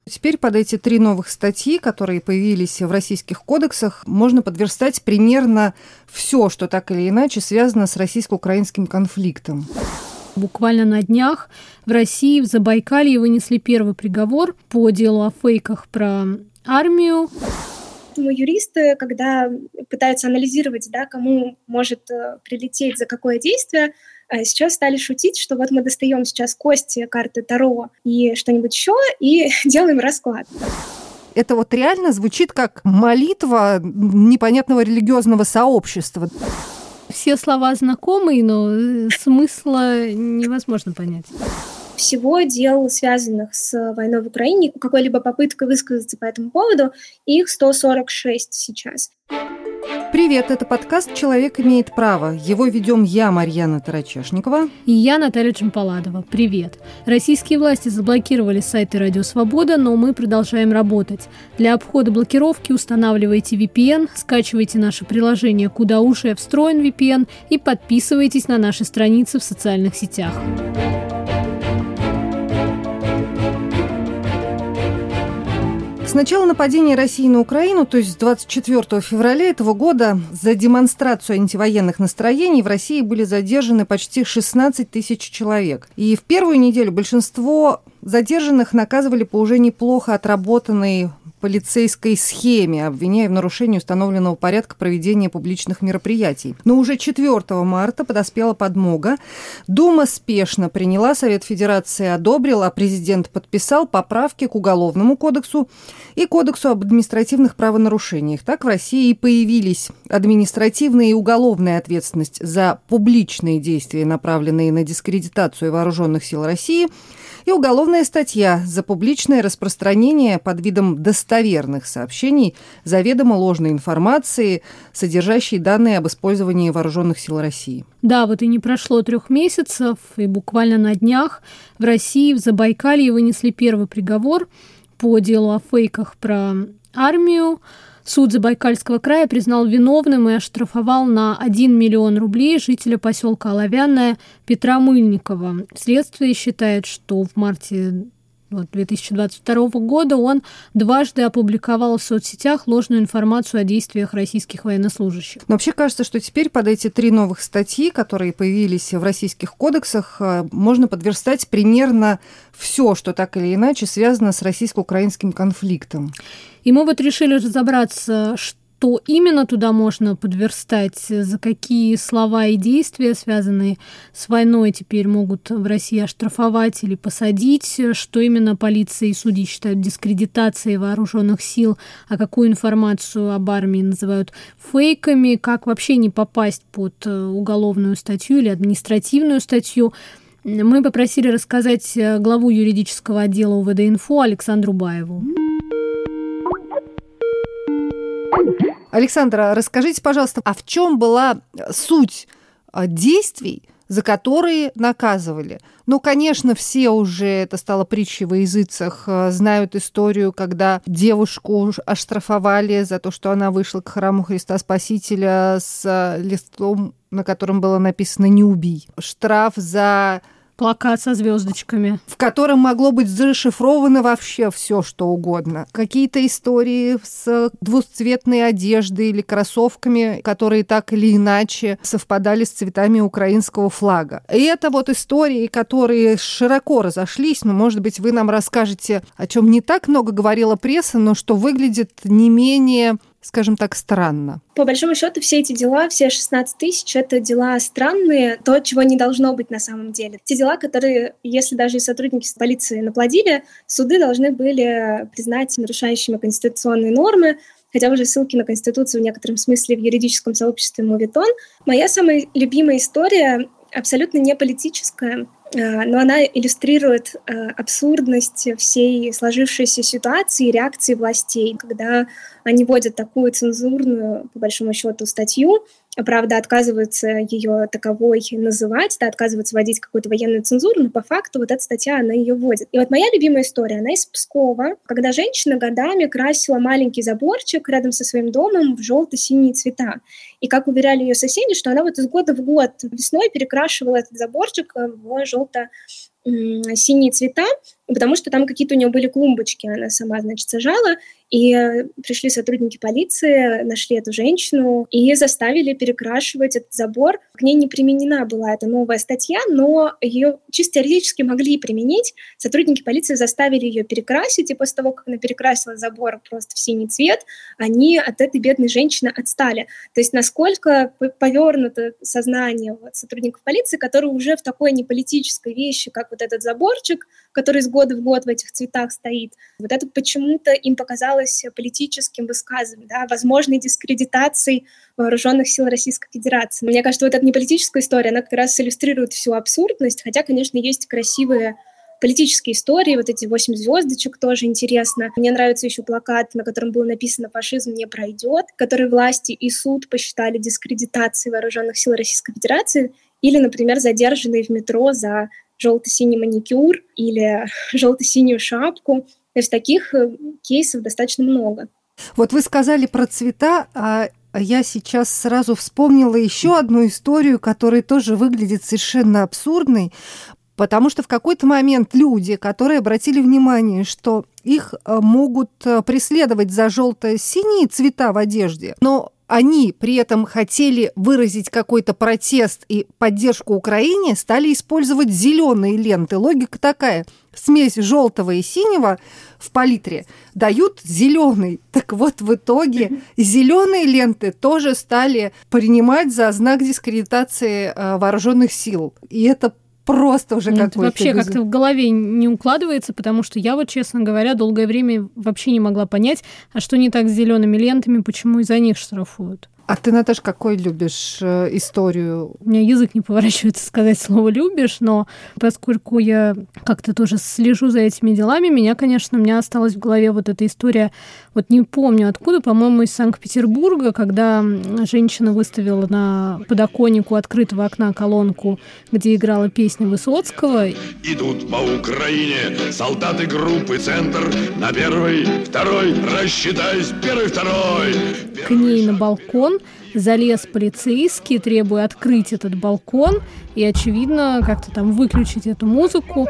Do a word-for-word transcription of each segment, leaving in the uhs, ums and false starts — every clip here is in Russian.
Теперь под эти три новых статьи, которые появились в российских кодексах, можно подверстать примерно все, что так или иначе связано с российско-украинским конфликтом. Буквально на днях в России, в Забайкалье, вынесли первый приговор по делу о фейках про армию. Юристы, когда пытаются анализировать, да, кому может э, прилететь за какое действие, э, сейчас стали шутить, что вот мы достаем сейчас кости, карты Таро и что-нибудь еще, и делаем расклад. Это вот реально звучит как молитва непонятного религиозного сообщества. Все слова знакомые, но смысла невозможно понять. Всего дел, связанных с войной в Украине, какой-либо попыткой высказаться по этому поводу, их сто сорок шесть сейчас. Привет, это подкаст «Человек имеет право». Его ведем я, Марьяна Тарачешникова. И я, Наталья Джампаладова. Привет. Российские власти заблокировали сайты «Радио Свобода», но мы продолжаем работать. Для обхода блокировки устанавливайте ви пи эн, скачивайте наше приложение, куда уже встроен ви пи эн, и подписывайтесь на наши страницы в социальных сетях. С начала нападения России на Украину, то есть с двадцать четвёртого февраля этого года, за демонстрацию антивоенных настроений в России были задержаны почти шестнадцать тысяч человек. И в первую неделю большинство задержанных наказывали по уже неплохо отработанной полицейской схеме, обвиняя в нарушении установленного порядка проведения публичных мероприятий. Но уже четвёртого марта подоспела подмога. Дума спешно приняла, Совет Федерации одобрил, а президент подписал поправки к Уголовному кодексу и Кодексу об административных правонарушениях. Так в России и появились административная и уголовная ответственность за публичные действия, направленные на дискредитацию вооруженных сил России, и уголовная статья за публичное распространение под видом достоверных сообщений заведомо ложной информации, содержащей данные об использовании вооруженных сил России. Да, вот и не прошло трех месяцев, и буквально на днях в России, в Забайкалье, вынесли первый приговор по делу о фейках про армию. Суд Забайкальского края признал виновным и оштрафовал на один миллион рублей жителя поселка Оловянное Петра Мыльникова. Следствие считает, что в марте две тысячи двадцать второго года он дважды опубликовал в соцсетях ложную информацию о действиях российских военнослужащих. Но вообще кажется, что теперь под эти три новых статьи, которые появились в российских кодексах, можно подверстать примерно все, что так или иначе связано с российско-украинским конфликтом. И мы вот решили разобраться, что именно туда можно подверстать, за какие слова и действия, связанные с войной, теперь могут в России оштрафовать или посадить, что именно полиция и судьи считают дискредитацией вооруженных сил, а какую информацию об армии называют фейками, как вообще не попасть под уголовную статью или административную статью. Мы попросили рассказать главу юридического отдела УВД-Инфо Александру Баеву. Александра, расскажите, пожалуйста, а в чем была суть действий, за которые наказывали? Ну, конечно, все уже, это стало притчей во языцах, знают историю, когда девушку оштрафовали за то, что она вышла к храму Христа Спасителя с листом, на котором было написано «Не убий». Штраф за... Плакат со звездочками, в котором могло быть зашифровано вообще все, что угодно. Какие-то истории с двуцветной одеждой или кроссовками, которые так или иначе совпадали с цветами украинского флага. И это вот истории, которые широко разошлись. Ну, может быть, вы нам расскажете, о чем не так много говорила пресса, но что выглядит не менее, скажем так, странно. По большому счету, все эти дела, все шестнадцать тысяч, это дела странные, то, чего не должно быть на самом деле. Те дела, которые, если даже и сотрудники полиции наплодили, суды должны были признать нарушающими конституционные нормы, хотя уже ссылки на Конституцию в некотором смысле в юридическом сообществе моветон. Моя самая любимая история абсолютно не политическая, но она иллюстрирует абсурдность всей сложившейся ситуации и реакции властей, когда они вводят такую цензурную, по большому счету, статью, правда, отказываются ее таковой называть, да, отказываются вводить какую-то военную цензуру, но по факту вот эта статья, она ее вводит. И вот моя любимая история, она из Пскова, когда женщина годами красила маленький заборчик рядом со своим домом в желто-синие цвета. И как уверяли ее соседи, что она вот из года в год весной перекрашивала этот заборчик в желто-синие цвета, потому что там какие-то у нее были клумбочки, она сама, значит, сажала, и пришли сотрудники полиции, нашли эту женщину и заставили перекрашивать этот забор. К ней не применена была эта новая статья, но ее чисто теоретически могли применить. Сотрудники полиции заставили ее перекрасить, и после того, как она перекрасила забор просто в синий цвет, они от этой бедной женщины отстали. То есть насколько повернуто сознание вот сотрудников полиции, которые уже в такой неполитической вещи, как вот этот заборчик, который из года в год в этих цветах стоит, вот это почему-то им показалось политическим высказыванием, да, возможной дискредитацией вооруженных сил Российской Федерации. Мне кажется, вот эта неполитическая история, она как раз иллюстрирует всю абсурдность, хотя, конечно, есть красивые политические истории, вот эти восемь звездочек тоже интересно. Мне нравится еще плакат, на котором было написано «Фашизм не пройдет», который власти и суд посчитали дискредитацией вооруженных сил Российской Федерации, или, например, задержанные в метро за желто-синий маникюр или желто-синюю шапку. То есть таких кейсов достаточно много. Вот вы сказали про цвета, а я сейчас сразу вспомнила еще одну историю, которая тоже выглядит совершенно абсурдной, потому что в какой-то момент люди, которые обратили внимание, что их могут преследовать за желто-синие цвета в одежде, но они при этом хотели выразить какой-то протест и поддержку Украине, стали использовать зеленые ленты. Логика такая: смесь желтого и синего в палитре дают зеленый. Так вот, в итоге зеленые ленты тоже стали принимать за знак дискредитации вооруженных сил. И это просто уже какой-то... Вообще безумие. Как-то в голове не укладывается, потому что я вот, честно говоря, долгое время вообще не могла понять, а что не так с зелеными лентами, почему из-за них штрафуют. А ты, Наташ, какой любишь э, историю? У меня язык не поворачивается сказать слово «любишь», но поскольку я как-то тоже слежу за этими делами, меня, конечно, у меня осталась в голове вот эта история, вот не помню откуда, по-моему, из Санкт-Петербурга, когда женщина выставила на подоконнику открытого окна колонку, где играла песня Высоцкого. Идут по Украине солдаты группы «Центр» на первый, второй, рассчитайся, первый, второй. К ней на балкон залез полицейский, требуя открыть этот балкон и, очевидно, как-то там выключить эту музыку.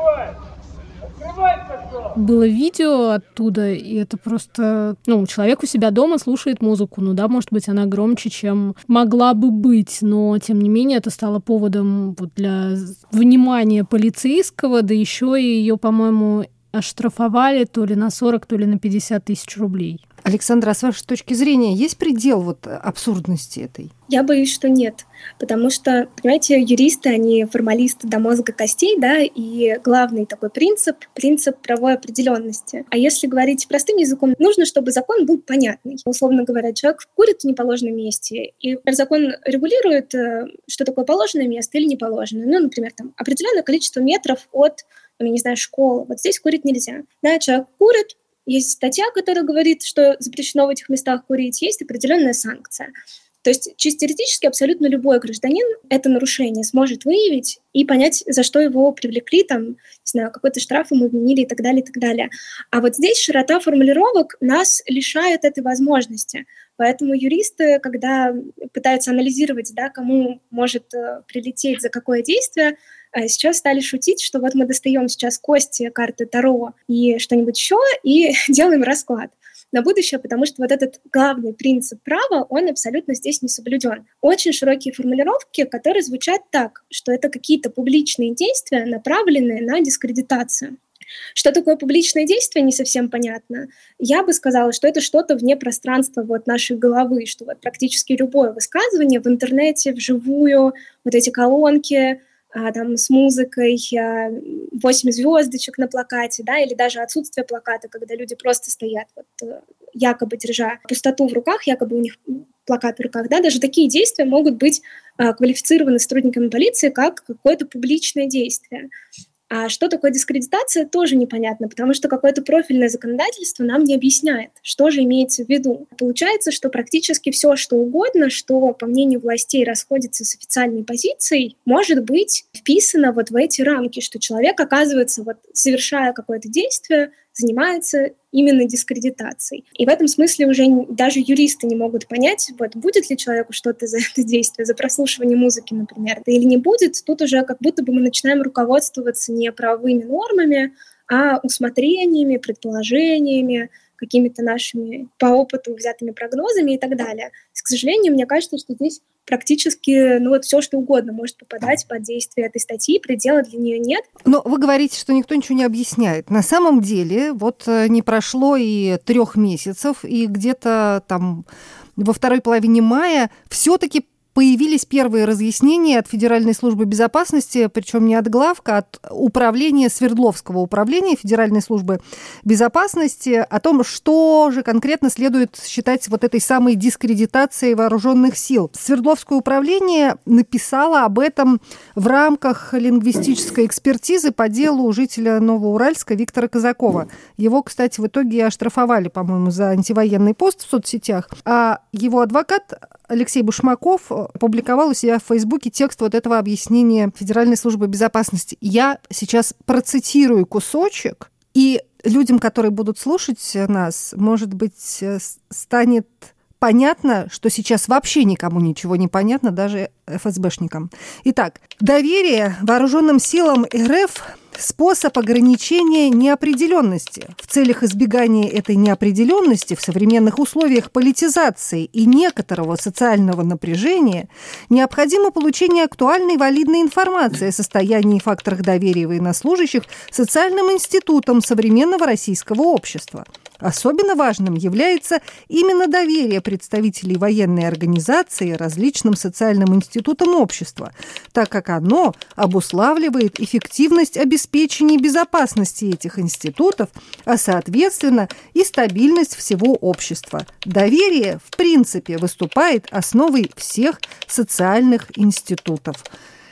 Было видео оттуда, и это просто... Ну, человек у себя дома слушает музыку. Ну да, может быть, она громче, чем могла бы быть, но, тем не менее, это стало поводом вот для внимания полицейского, да еще и ее, по-моему, оштрафовали то ли на сорок, то ли на пятьдесят тысяч рублей. Александра, а с вашей точки зрения, есть предел вот абсурдности этой? Я боюсь, что нет, потому что, понимаете, юристы, они формалисты до мозга костей, да, и главный такой принцип — принцип правовой определенности. А если говорить простым языком, нужно, чтобы закон был понятный. Условно говоря, человек курит в неположенном месте, и закон регулирует, что такое положенное место или неположенное. Ну, например, там определенное количество метров от, я не знаю, школы. Вот здесь курить нельзя. Да, человек курит, есть статья, которая говорит, что запрещено в этих местах курить, есть определенная санкция. То есть чисто теоретически абсолютно любой гражданин это нарушение сможет выявить и понять, за что его привлекли, там, не знаю, какой-то штраф ему вменили и так далее, и так далее. А вот здесь широта формулировок нас лишает этой возможности. Поэтому юристы, когда пытаются анализировать, да, кому может э, прилететь за какое действие, э, сейчас стали шутить, что вот мы достаем сейчас кости, карты Таро и что-нибудь еще, и делаем расклад на будущее, потому что вот этот главный принцип права, он абсолютно здесь не соблюден. Очень широкие формулировки, которые звучат так, что это какие-то публичные действия, направленные на дискредитацию. Что такое публичное действие, не совсем понятно. Я бы сказала, что это что-то вне пространства вот нашей головы, что вот практически любое высказывание в интернете, вживую, вот эти колонки, а, там, с музыкой, а, восемь звездочек на плакате, да, или даже отсутствие плаката, когда люди просто стоят, вот, якобы держа пустоту в руках, якобы у них плакат в руках, да, даже такие действия могут быть а, квалифицированы сотрудниками полиции как какое-то публичное действие. А что такое дискредитация, тоже непонятно, потому что какое-то профильное законодательство нам не объясняет, что же имеется в виду. Получается, что практически все, что угодно, что, по мнению властей, расходится с официальной позицией, может быть вписано вот в эти рамки, что человек, оказывается, вот, совершая какое-то действие, занимается именно дискредитацией. И в этом смысле уже даже юристы не могут понять, вот, будет ли человеку что-то за это действие, за прослушивание музыки, например, или не будет. Тут уже как будто бы мы начинаем руководствоваться не правовыми нормами, а усмотрениями, предположениями, какими-то нашими по опыту взятыми прогнозами и так далее. К сожалению, мне кажется, что здесь практически ну, вот все, что угодно может попадать под действие этой статьи, предела для нее нет. Но вы говорите, что никто ничего не объясняет. На самом деле, вот не прошло и трех месяцев, и где-то там во второй половине мая все-таки появились первые разъяснения от Федеральной службы безопасности, причем не от главка, а от управления Свердловского управления Федеральной службы безопасности о том, что же конкретно следует считать вот этой самой дискредитацией вооруженных сил. Свердловское управление написало об этом в рамках лингвистической экспертизы по делу жителя Новоуральска Виктора Казакова. Его, кстати, в итоге оштрафовали, по-моему, за антивоенный пост в соцсетях, а его адвокат Алексей Бушмаков опубликовал у себя в Фейсбуке текст вот этого объяснения Федеральной службы безопасности. Я сейчас процитирую кусочек, и людям, которые будут слушать нас, может быть, станет понятно, что сейчас вообще никому ничего не понятно, даже эф эс бэшникам. Итак, доверие вооруженным силам эр эф – способ ограничения неопределенности. В целях избегания этой неопределенности в современных условиях политизации и некоторого социального напряжения необходимо получение актуальной валидной информации о состоянии и факторах доверия военнослужащих социальным институтам современного российского общества. Особенно важным является именно доверие представителей военной организации различным социальным институтам общества, так как оно обуславливает эффективность обеспечения безопасности этих институтов, а соответственно и стабильность всего общества. Доверие, в принципе, выступает основой всех социальных институтов.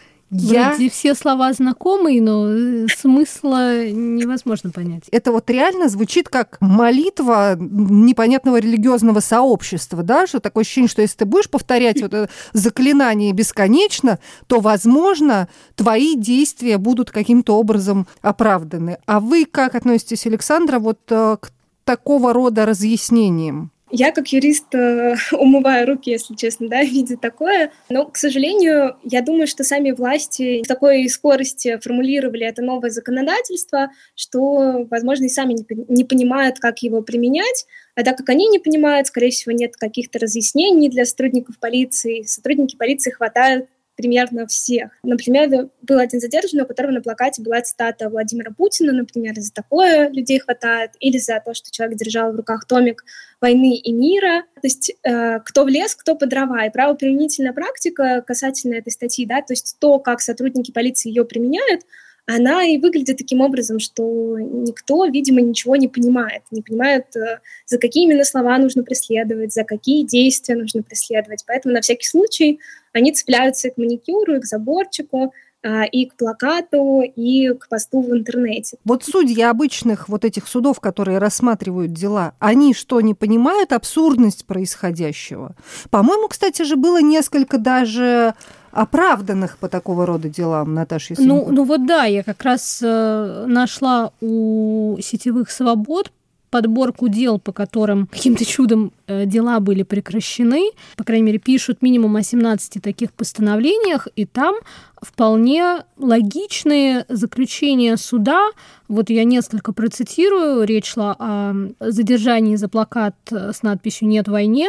Я... Вроде все слова знакомые, но смысла невозможно понять. Это вот реально звучит как молитва непонятного религиозного сообщества, да, что такое ощущение, что если ты будешь повторять вот это заклинание бесконечно, то, возможно, твои действия будут каким-то образом оправданы. А вы как относитесь, Александра, вот к такого рода разъяснениям? Я, как юрист, умываю руки, если честно, да, видя такое. Но, к сожалению, я думаю, что сами власти в такой скорости формулировали это новое законодательство, что, возможно, и сами не понимают, как его применять. А так как они не понимают, скорее всего, нет каких-то разъяснений для сотрудников полиции. Сотрудники полиции хватают примерно всех. Например, был один задержанный, у которого на плакате была цитата Владимира Путина, например, за такое людей хватает, или за то, что человек держал в руках томик «Войны и мира». То есть э, кто в лес, кто по дрова. И правоприменительная практика касательно этой статьи, да, то есть то, как сотрудники полиции ее применяют, она и выглядит таким образом, что никто, видимо, ничего не понимает. Не понимает, за какие именно слова нужно преследовать, за какие действия нужно преследовать. Поэтому на всякий случай они цепляются и к маникюру, и к заборчику, и к плакату, и к посту в интернете. Вот судьи обычных вот этих судов, которые рассматривают дела, они что, не понимают абсурдность происходящего? По-моему, кстати же, было несколько даже оправданных по такого рода делам, Наташа Ясенко. Ну, ну вот да, я как раз э, нашла у сетевых свобод подборку дел, по которым каким-то чудом э, дела были прекращены. По крайней мере, пишут минимум о семнадцати таких постановлениях, и там вполне логичные заключения суда. Вот я несколько процитирую. Речь шла о задержании за плакат с надписью «Нет войне»,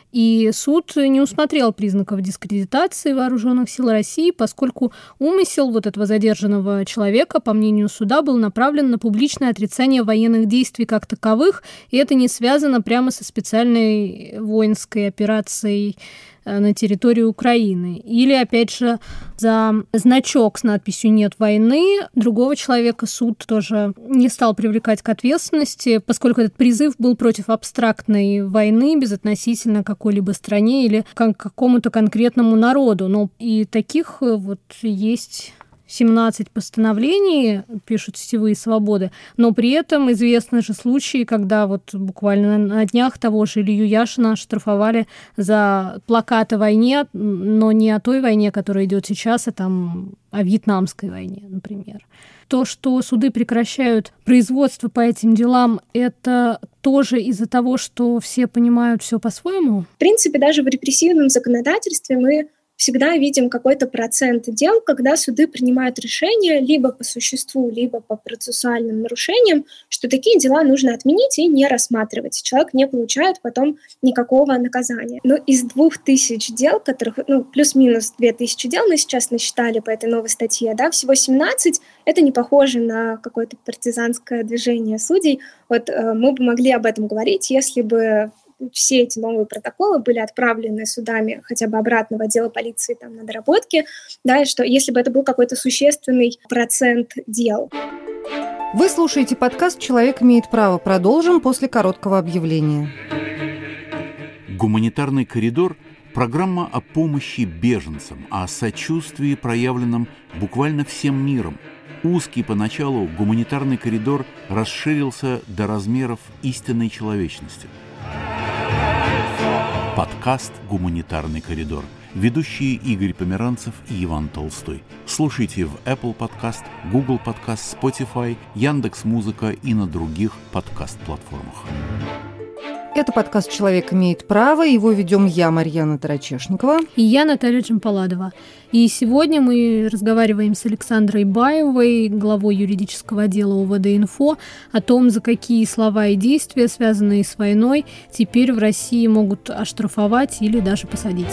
и суд не усмотрел признаков дискредитации вооруженных сил России, поскольку умысел вот этого задержанного человека, по мнению суда, был направлен на публичное отрицание военных действий как таковых, и это не связано прямо со специальной воинской операцией на территории Украины. Или, опять же, за значок с надписью «Нет войны» другого человека суд тоже не стал привлекать к ответственности, поскольку этот призыв был против абстрактной войны безотносительно какой-либо стране или к какому-то конкретному народу. Но и таких вот есть семнадцать постановлений, пишут сетевые свободы, но при этом известны же случаи, когда вот буквально на днях того же Илью Яшина штрафовали за плакат о войне, но не о той войне, которая идет сейчас, а там о вьетнамской войне, например. То, что суды прекращают производство по этим делам, это тоже из-за того, что все понимают все по-своему? В принципе, даже в репрессивном законодательстве мы всегда видим какой-то процент дел, когда суды принимают решение либо по существу, либо по процессуальным нарушениям, что такие дела нужно отменить и не рассматривать. Человек не получает потом никакого наказания. Но из двух тысяч дел, которых, ну, плюс-минус две тысячи дел мы сейчас насчитали по этой новой статье, да, всего семнадцать, это не похоже на какое-то партизанское движение судей. Вот э, мы бы могли об этом говорить, если бы все эти новые протоколы были отправлены судами хотя бы обратно в отдел полиции там, на доработки, да, и что если бы это был какой-то существенный процент дел. Вы слушаете подкаст «Человек имеет право». Продолжим после короткого объявления. Гуманитарный коридор – программа о помощи беженцам, о сочувствии, проявленном буквально всем миром. Узкий поначалу гуманитарный коридор расширился до размеров истинной человечности. Подкаст «Гуманитарный коридор». Ведущие Игорь Померанцев и Иван Толстой. Слушайте в Apple Podcast, Google Podcast, Spotify, Яндекс.Музыка и на других подкаст-платформах. Это подкаст «Человек имеет право». Его ведем я, Марьяна Тарачешникова. И я, Наталья Джампаладова. И сегодня мы разговариваем с Александрой Баевой, главой юридического отдела УВД-Инфо, о том, за какие слова и действия, связанные с войной, теперь в России могут оштрафовать или даже посадить.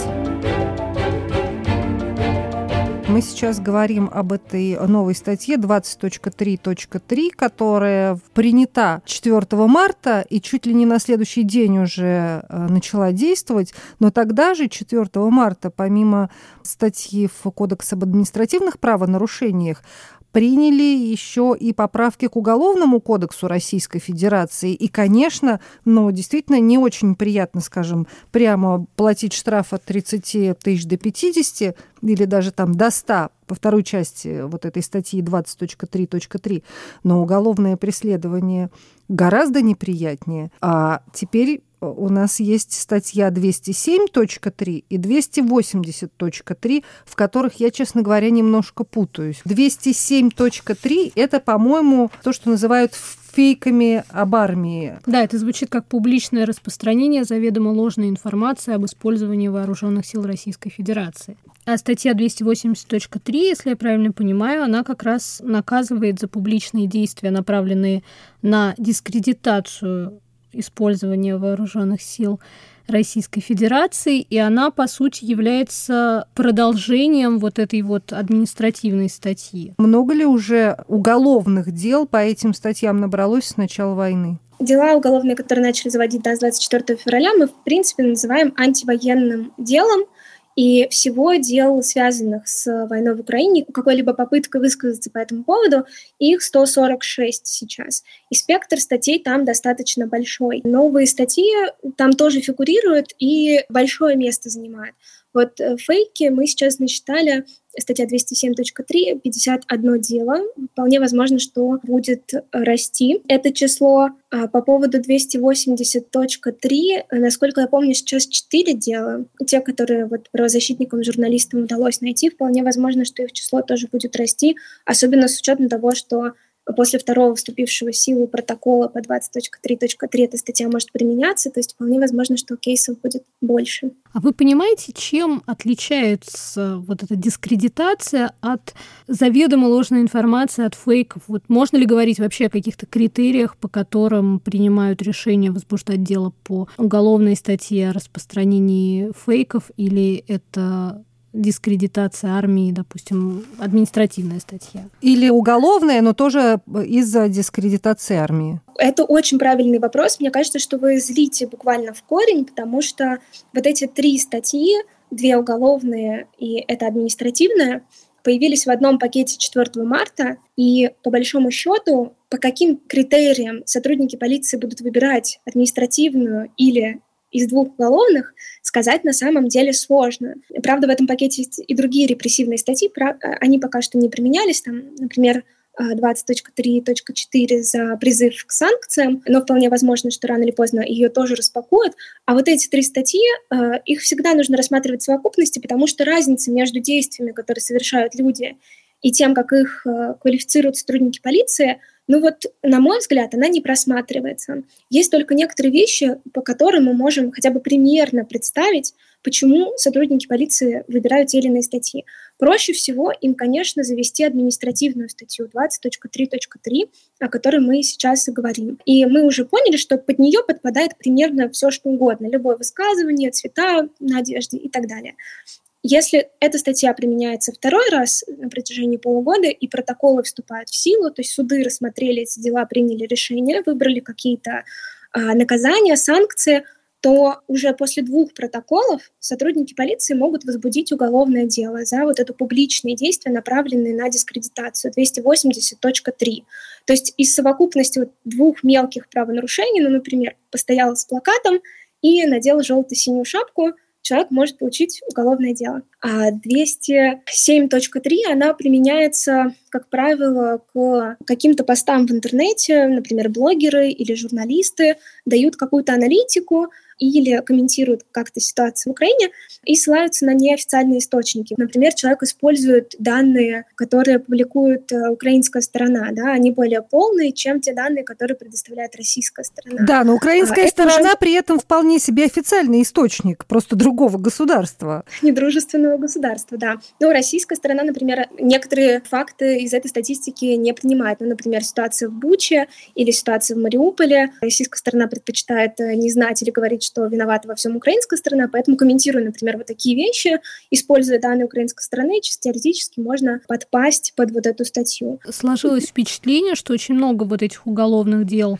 Мы сейчас говорим об этой новой статье двадцать точка три точка три, которая принята четвёртого марта и чуть ли не на следующий день уже начала действовать. Но тогда же, четвёртого марта, помимо статьи в Кодекс об административных правонарушениях, приняли еще и поправки к Уголовному кодексу Российской Федерации. И, конечно, ну, действительно не очень приятно, скажем, прямо платить штраф от тридцати тысяч до пятидесяти или даже там до ста по второй части вот этой статьи двадцать точка три точка три. Но уголовное преследование гораздо неприятнее. А теперь у нас есть статья двести семь точка три и двести восемьдесят точка три, в которых я, честно говоря, немножко путаюсь. двести семь точка три – это, по-моему, то, что называют фейками об армии. Да, это звучит как публичное распространение заведомо ложной информации об использовании вооруженных сил Российской Федерации. А статья двести восемьдесят точка три, если я правильно понимаю, она как раз наказывает за публичные действия, направленные на дискредитацию использования вооруженных сил Российской Федерации, и она, по сути, является продолжением вот этой вот административной статьи. Много ли уже уголовных дел по этим статьям набралось с начала войны? Дела уголовные, которые начали заводить до двадцать четвёртого февраля, мы, в принципе, называем антивоенным делом. И всего дел, связанных с войной в Украине, какой-либо попыткой высказаться по этому поводу, их сто сорок шесть сейчас. И спектр статей там достаточно большой. Новые статьи там тоже фигурируют и большое место занимают. Вот фейки мы сейчас насчитали, статья двести семь точка три, пятьдесят одно дело. Вполне возможно, что будет расти это число. А по поводу двести восемьдесят точка три, насколько я помню, сейчас четыре дела. Те, которые вот правозащитникам, журналистам удалось найти, вполне возможно, что их число тоже будет расти, особенно с учетом того, что после второго вступившего в силу протокола по двадцать точка три точка три эта статья может применяться, то есть вполне возможно, что кейсов будет больше. А вы понимаете, чем отличается вот эта дискредитация от заведомо ложной информации, от фейков? Вот можно ли говорить вообще о каких-то критериях, по которым принимают решение возбуждать дело по уголовной статье о распространении фейков, или это дискредитация армии, допустим, административная статья? Или уголовная, но тоже из-за дискредитации армии? Это очень правильный вопрос. Мне кажется, что вы зрите буквально в корень, потому что вот эти три статьи, две уголовные и это административная, появились в одном пакете четвёртого марта, и по большому счету, по каким критериям сотрудники полиции будут выбирать административную или из двух уголовных, сказать на самом деле сложно. Правда, в этом пакете есть и другие репрессивные статьи, они пока что не применялись, там, например, двадцать точка три точка четыре за призыв к санкциям, но вполне возможно, что рано или поздно ее тоже распакуют. А вот эти три статьи, их всегда нужно рассматривать в совокупности, потому что разница между действиями, которые совершают люди, и тем, как их квалифицируют сотрудники полиции, Ну вот, на мой взгляд, она не просматривается. Есть только некоторые вещи, по которым мы можем хотя бы примерно представить, почему сотрудники полиции выбирают те или иные статьи. Проще всего им, конечно, завести административную статью двадцать точка три точка три, о которой мы сейчас и говорим. И мы уже поняли, что под нее подпадает примерно все, что угодно. Любое высказывание, цвета на одежде и так далее. Если эта статья применяется второй раз на протяжении полугода, и протоколы вступают в силу, то есть суды рассмотрели эти дела, приняли решения, выбрали какие-то а, наказания, санкции, то уже после двух протоколов сотрудники полиции могут возбудить уголовное дело за вот это публичные действия, направленные на дискредитацию, двести восемьдесят точка три. То есть из совокупности вот двух мелких правонарушений, ну, например, постоял с плакатом и надел желто-синюю шапку, человек может получить уголовное дело. А двести семь точка три, она применяется, как правило, к каким-то постам в интернете, например, блогеры или журналисты дают какую-то аналитику или комментируют как-то ситуацию в Украине и ссылаются на неофициальные источники. Например, человек использует данные, которые публикует украинская сторона, да, они более полные, чем те данные, которые предоставляет российская сторона. Да, но украинская а, сторона это... при этом вполне себе официальный источник, просто другого государства. Недружественного государства, да. Но российская сторона, например, некоторые факты из этой статистики не принимает. Ну, например, ситуация в Буче или ситуация в Мариуполе. Российская сторона предпочитает не знать или говорить, что виновата во всем украинская сторона, поэтому, комментируя, например, вот такие вещи, используя данные украинской стороны, чисто теоретически можно подпасть под вот эту статью. Сложилось впечатление, что очень много вот этих уголовных дел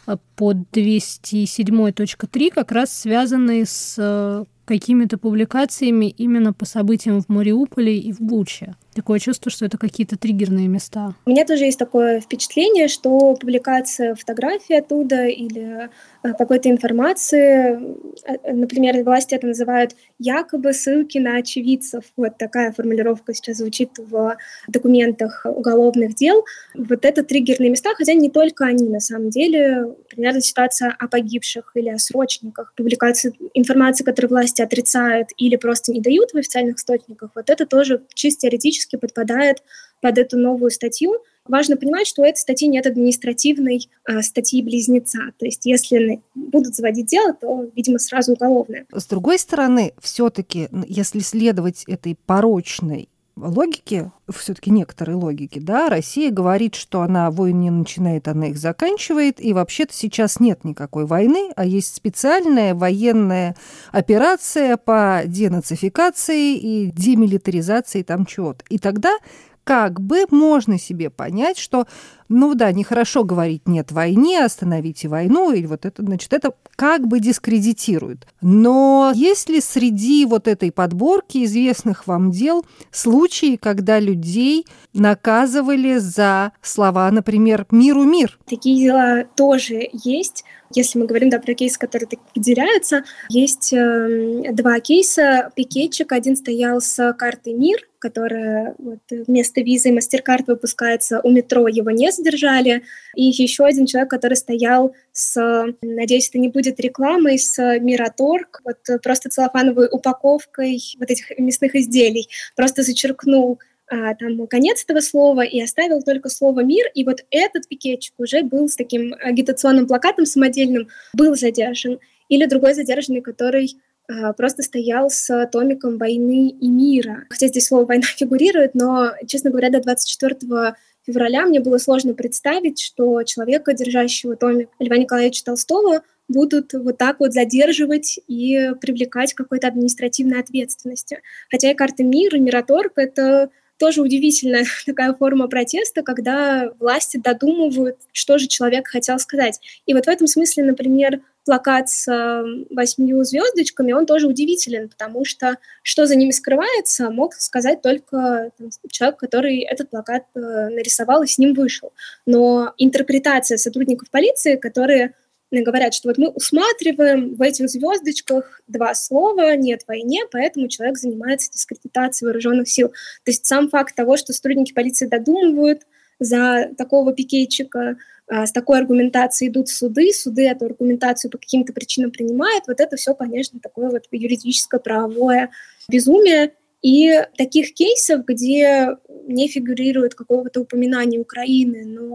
под двести семь точка три как раз связаны с какими-то публикациями именно по событиям в Мариуполе и в Буче. Такое чувство, что это какие-то триггерные места. У меня тоже есть такое впечатление, что публикация фотографий оттуда или какой-то информации, например, власти это называют якобы ссылки на очевидцев. Вот такая формулировка сейчас звучит в документах уголовных дел. Вот это триггерные места, хотя не только они на самом деле. Например, ситуация о погибших или о срочниках, публикация информации, которую власти отрицают или просто не дают в официальных источниках, вот это тоже чисто теоретически подпадает под эту новую статью. Важно понимать, что у этой статьи нет административной а, статьи-близнеца. То есть если будут заводить дело, то, видимо, сразу уголовное. С другой стороны, все-таки, если следовать этой порочной логике, все-таки некоторой логике, да, Россия говорит, что она войн не начинает, она их заканчивает, и вообще-то сейчас нет никакой войны, а есть специальная военная операция по денацификации и демилитаризации там чего-то. И тогда как бы можно себе понять, что, ну да, нехорошо говорить «нет войне», «остановите войну», и вот это, значит, это как бы дискредитирует. Но есть ли среди вот этой подборки известных вам дел случаи, когда людей наказывали за слова, например, «миру мир»? Такие дела тоже есть. Если мы говорим, да, про кейсы, которые так выделяются, есть э, два кейса. Пикетчик один стоял с картой «Мир», которая вот, вместо визы MasterCard выпускается у метро, его не задержали. И еще один человек, который стоял с, надеюсь, это не будет рекламой, с Мираторг, вот просто целлофановой упаковкой вот этих мясных изделий. Просто зачеркнул а, там конец этого слова и оставил только слово «мир». И вот этот пикетчик уже был с таким агитационным плакатом самодельным, был задержан. Или другой задержанный, который а, просто стоял с томиком «Войны и мира». Хотя здесь слово «война» фигурирует, но, честно говоря, до двадцать четвёртого февраля мне было сложно представить, что человека, держащего томик Льва Николаевича Толстого, будут вот так вот задерживать и привлекать к какой-то административной ответственности. Хотя и карта «Мир», и «Мираторг» — это тоже удивительная такая форма протеста, когда власти додумывают, что же человек хотел сказать. И вот в этом смысле, например, плакат с восьмью звездочками, он тоже удивителен, потому что что за ними скрывается, мог сказать только там, человек, который этот плакат э, нарисовал и с ним вышел. Но интерпретация сотрудников полиции, которые говорят, что вот мы усматриваем в этих звездочках два слова «нет войне», поэтому человек занимается дискредитацией вооруженных сил. То есть сам факт того, что сотрудники полиции додумывают за такого пикетчика, а, с такой аргументацией идут в суды, суды эту аргументацию по каким-то причинам принимают, вот это все, конечно, такое вот юридическое, правовое безумие. И таких кейсов, где не фигурирует какого-то упоминания Украины, но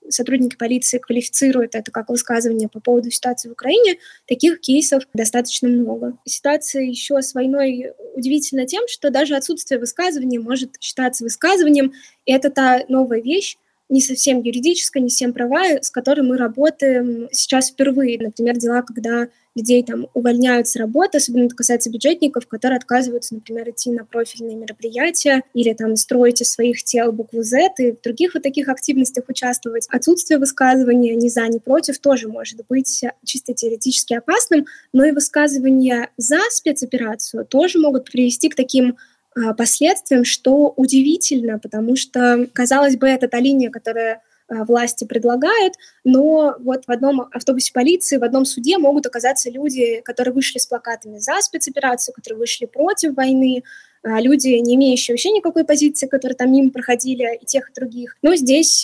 сотрудники полиции квалифицируют это как высказывание по поводу ситуации в Украине, таких кейсов достаточно много. Ситуация еще с войной удивительна тем, что даже отсутствие высказывания может считаться высказыванием, и это та новая вещь, не совсем юридическая, не совсем правовая, с которой мы работаем сейчас впервые. Например, дела, когда людей там увольняют с работы, особенно это касается бюджетников, которые отказываются, например, идти на профильные мероприятия или там строить из своих тел букву Z и в других вот таких активностях участвовать. Отсутствие высказывания ни за, ни против тоже может быть чисто теоретически опасным, но и высказывания за спецоперацию тоже могут привести к таким последствиям, что удивительно, потому что, казалось бы, это та линия, которая власти предлагают, но вот в одном автобусе полиции, в одном суде могут оказаться люди, которые вышли с плакатами за спецоперацию, которые вышли против войны, люди, не имеющие вообще никакой позиции, которые там мимо проходили, и тех, и других. Но здесь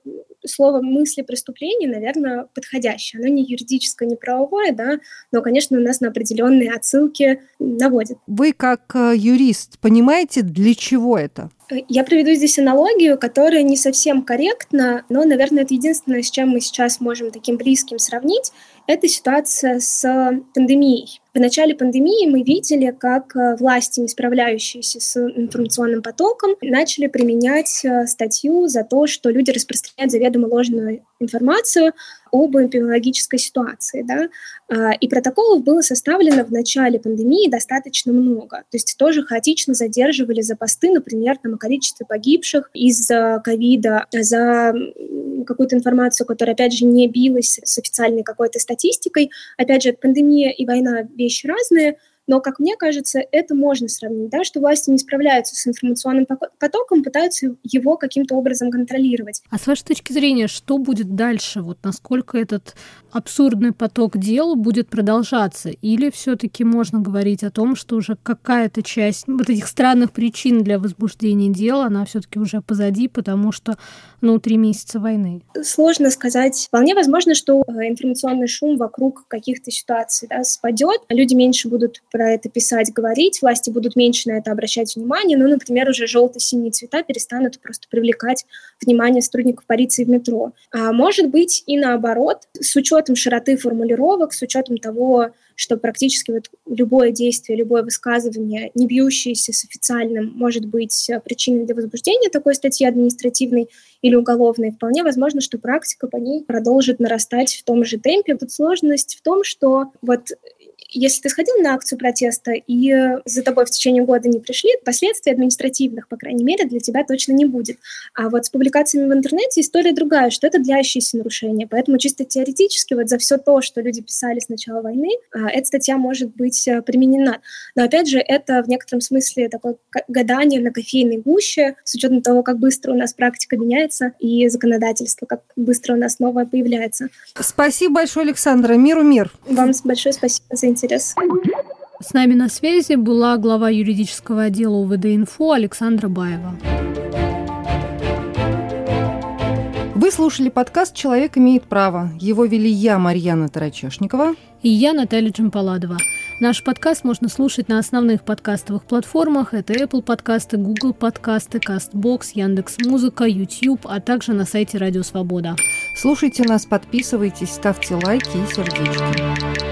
слово «мысли преступления», наверное, подходящее. Оно не юридическое, не правовое, да, но, конечно, у нас на определенные отсылки наводит. Вы, как юрист, понимаете, для чего это? Я приведу здесь аналогию, которая не совсем корректна, но, наверное, это единственное, с чем мы сейчас можем таким близким сравнить, это ситуация с пандемией. В начале пандемии мы видели, как власти, не справляющиеся с информационным потоком, начали применять статью за то, что люди распространяют заведомо ложную информацию об эпидемиологической ситуации. Да? И протоколов было составлено в начале пандемии достаточно много. То есть тоже хаотично задерживали за посты, например, там, о количестве погибших из-за ковида, за какую-то информацию, которая, опять же, не билась с официальной какой-то статистикой. Опять же, пандемия и война — вещи разные, но, как мне кажется, это можно сравнить, да, что власти не справляются с информационным потоком, пытаются его каким-то образом контролировать. А с вашей точки зрения, что будет дальше? Вот насколько этот абсурдный поток дел будет продолжаться? Или все-таки можно говорить о том, что уже какая-то часть вот этих странных причин для возбуждения дел, она все-таки уже позади, потому что, ну, три месяца войны? Сложно сказать. Вполне возможно, что информационный шум вокруг каких-то ситуаций, да, спадет, люди меньше будут про это писать, говорить, власти будут меньше на это обращать внимание, ну, например, уже желто-синие цвета перестанут просто привлекать внимание сотрудников полиции в метро. А может быть и наоборот, с учетом широты формулировок, с учетом того, что практически вот любое действие, любое высказывание, не бьющееся с официальным, может быть причиной для возбуждения такой статьи административной или уголовной, вполне возможно, что практика по ней продолжит нарастать в том же темпе. Тут сложность в том, что вот если ты сходил на акцию протеста и за тобой в течение года не пришли, последствий административных, по крайней мере, для тебя точно не будет. А вот с публикациями в интернете история другая, что это длящиеся нарушения. Поэтому чисто теоретически вот за все то, что люди писали с начала войны, эта статья может быть применена. Но опять же, это в некотором смысле такое гадание на кофейной гуще, с учетом того, как быстро у нас практика меняется и законодательство, как быстро у нас новое появляется. Спасибо большое, Александра. Миру мир. Вам большое спасибо за интерес. С нами на связи была глава юридического отдела УВД-Инфо Александра Баева. Вы слушали подкаст «Человек имеет право». Его вели я, Марьяна Тарачешникова. И я, Наталья Джампаладова. Наш подкаст можно слушать на основных подкастовых платформах. Это Apple подкасты, Google подкасты, Castbox, Яндекс.Музыка, YouTube, а также на сайте Радио Свобода. Слушайте нас, подписывайтесь, ставьте лайки и сердечки.